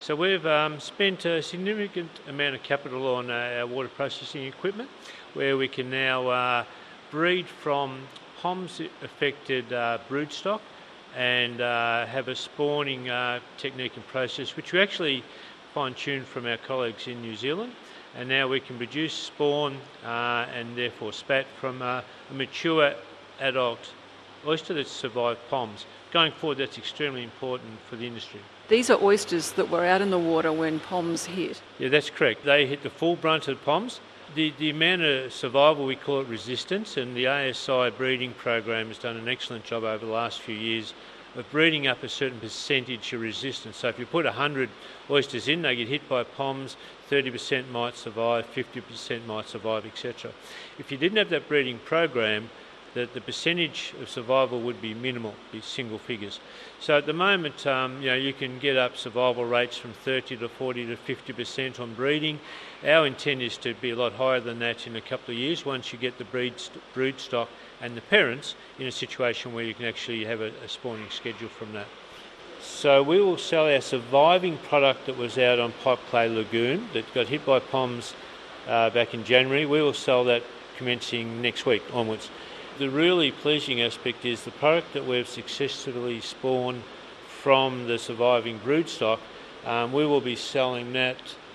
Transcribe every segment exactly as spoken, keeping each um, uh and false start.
So we've um, spent a significant amount of capital on uh, our water processing equipment, where we can now uh, breed from P O M S-affected uh, broodstock and uh, have a spawning uh, technique and process, which we actually fine-tuned from our colleagues in New Zealand. And now we can produce spawn uh, and therefore spat from uh, a mature adult oyster that's survived P O M S. Going forward, that's extremely important for the industry. These are oysters that were out in the water when P O M S hit. Yeah, that's correct. They hit the full brunt of P O M S. The, the amount of survival, we call it resistance, and the A S I breeding program has done an excellent job over the last few years of breeding up a certain percentage of resistance. So if you put one hundred oysters in, they get hit by P O M S, thirty percent might survive, fifty percent might survive, et cetera. If you didn't have that breeding program, that the percentage of survival would be minimal, be single figures. So at the moment, um, you know, you can get up survival rates from thirty to forty to fifty percent on breeding. Our intent is to be a lot higher than that in a couple of years once you get the breed st- brood stock and the parents in a situation where you can actually have a, a spawning schedule from that. So we will sell our surviving product that was out on Pipe Clay Lagoon that got hit by P O M S uh, back in January. We will sell that commencing next week onwards. The really pleasing aspect is the product that we've successfully spawned from the surviving broodstock. Um, we will be selling that,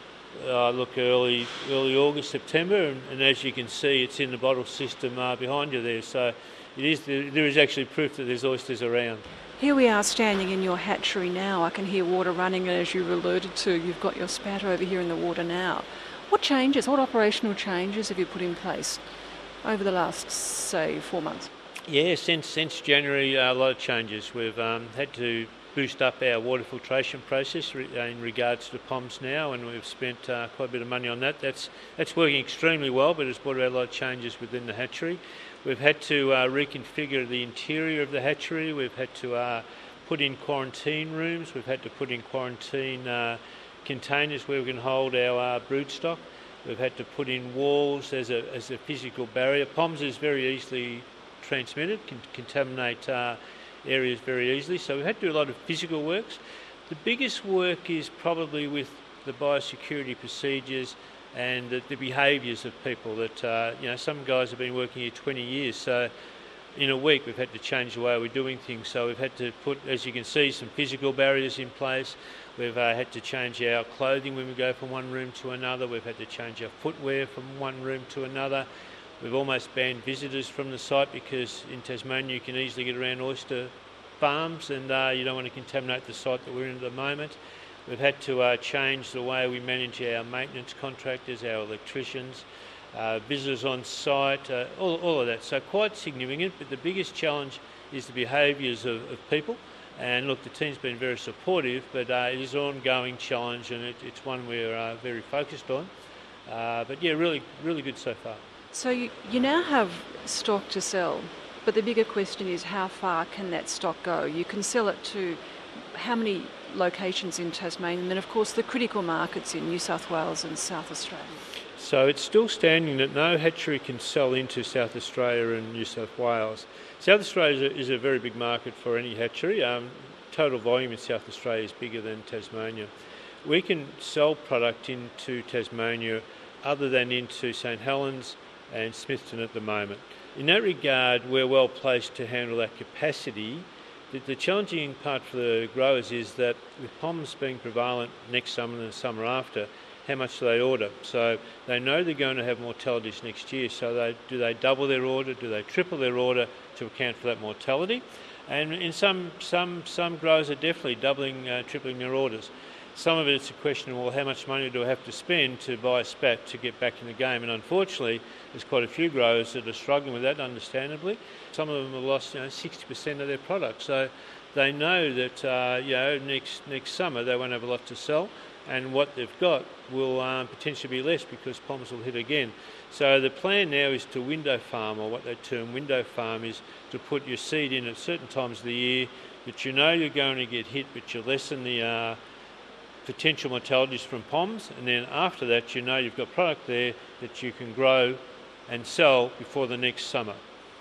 uh, look, early early August, September, and, and as you can see, it's in the bottle system uh, behind you there. So it is there is actually proof that there's oysters around. Here we are standing in your hatchery now. I can hear water running, and as you alluded to, you've got your spat over here in the water now. What changes, what operational changes have you put in place over the last, say, four months? Yeah, since since January, uh, a lot of changes. We've um, had to boost up our water filtration process re- in regards to P O M S now, and we've spent uh, quite a bit of money on that. That's that's working extremely well, but it's brought about a lot of changes within the hatchery. We've had to uh, reconfigure the interior of the hatchery. We've had to uh, put in quarantine rooms. We've had to put in quarantine uh, containers where we can hold our uh, broodstock. We've had to put in walls as a as a physical barrier. P O M S is very easily transmitted, can contaminate uh, areas very easily. So we've had to do a lot of physical works. The biggest work is probably with the biosecurity procedures and the, the behaviours of people. That uh, you know, some guys have been working here twenty years, so in a week we've had to change the way we're doing things. So we've had to put, as you can see, some physical barriers in place. We've uh, had to change our clothing when we go from one room to another. We've had to change our footwear from one room to another. We've almost banned visitors from the site because in Tasmania you can easily get around oyster farms, and uh, you don't want to contaminate the site that we're in at the moment. We've had to uh, change the way we manage our maintenance contractors, our electricians, uh, visitors on site, uh, all, all of that. So quite significant, but the biggest challenge is the behaviours of, of people. And look, the team's been very supportive, but uh, it is an ongoing challenge, and it, it's one we're uh, very focused on. Uh, but yeah, really, really good so far. So you, you now have stock to sell, but the bigger question is how far can that stock go? You can sell it to how many locations in Tasmania, and then of course the critical markets in New South Wales and South Australia. So it's still standing that no hatchery can sell into South Australia and New South Wales. South Australia is a, is a very big market for any hatchery. Um, total volume in South Australia is bigger than Tasmania. We can sell product into Tasmania other than into St Helens and Smithton at the moment. In that regard, we're well placed to handle that capacity. The, the challenging part for the growers is that with P O M S being prevalent next summer and the summer after, how much do they order? So they know they're going to have mortalities next year, so they, do they double their order, do they triple their order to account for that mortality? And in some some some growers are definitely doubling, uh, tripling their orders. Some of it's a question of, well, how much money do I have to spend to buy a spat to get back in the game? And unfortunately, there's quite a few growers that are struggling with that, understandably. Some of them have lost, you know, sixty percent of their product. So they know that, uh, you know, next next summer they won't have a lot to sell, and what they've got will um, potentially be less because P O M S will hit again. So the plan now is to window farm, or what they term window farm, is to put your seed in at certain times of the year that you know you're going to get hit, but you lessen the uh, potential mortalities from P O M S, and then after that you know you've got product there that you can grow and sell before the next summer.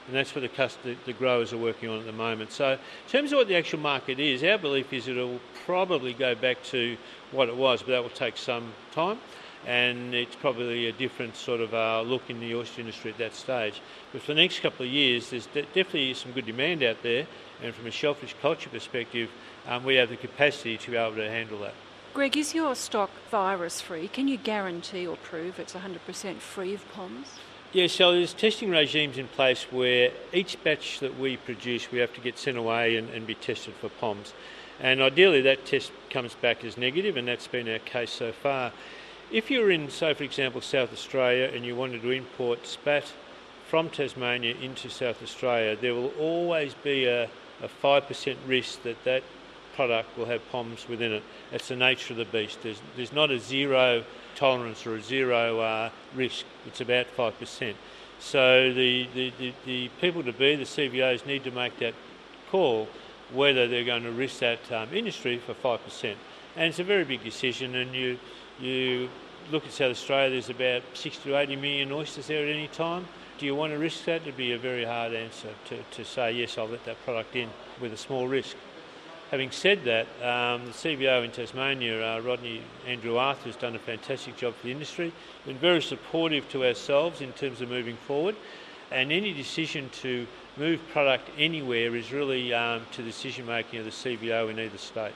and that's what the, cust- the, the growers are working on at the moment. So in terms of what the actual market is, our belief is it will probably go back to what it was, but that will take some time, and it's probably a different sort of uh, look in the oyster industry at that stage. But for the next couple of years, there's de- definitely some good demand out there, and from a shellfish culture perspective, um, we have the capacity to be able to handle that. Greg, is your stock virus-free? Can you guarantee or prove it's one hundred percent free of P O Ms? Yeah, so there's testing regimes in place where each batch that we produce, we have to get sent away and, and be tested for P O Ms. And ideally that test comes back as negative, and that's been our case so far. If you're in, say for example, South Australia and you wanted to import spat from Tasmania into South Australia, there will always be a, a five percent risk that that product will have P O Ms within it. That's the nature of the beast. There's, there's not a zero tolerance or a zero uh, risk. It's about five percent. So the, the, the, the people to be, the C V Os, need to make that call whether they're going to risk that um, industry for five percent. And it's a very big decision, and you you look at South Australia, there's about sixty to eighty million oysters there at any time. Do you want to risk that? It'd be a very hard answer to, to say, yes, I'll let that product in with a small risk. Having said that, um, the C V O in Tasmania, uh, Rodney Andrew Arthur, has done a fantastic job for the industry, been very supportive to ourselves in terms of moving forward, and any decision to move product anywhere is really um, to the decision making of the C V O in either state.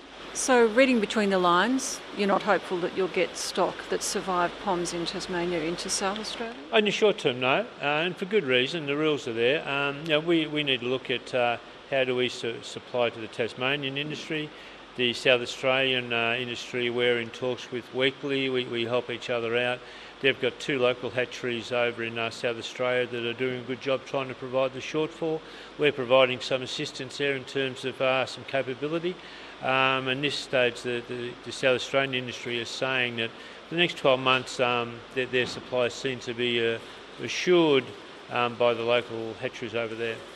So, reading between the lines, you're not hopeful that you'll get stock that survived P O Ms in Tasmania into South Australia? In the short term, no, uh, and for good reason. The rules are there. Um, you know, we, we need to look at uh, how do we su- supply to the Tasmanian industry. The South Australian uh, industry, we're in talks with weekly. We, we help each other out. They've got two local hatcheries over in uh, South Australia that are doing a good job trying to provide the shortfall. We're providing some assistance there in terms of uh, some capability. Um, and this stage, the, the, the South Australian industry is saying that for the next twelve months, um, their, their supply seems to be uh, assured um, by the local hatcheries over there.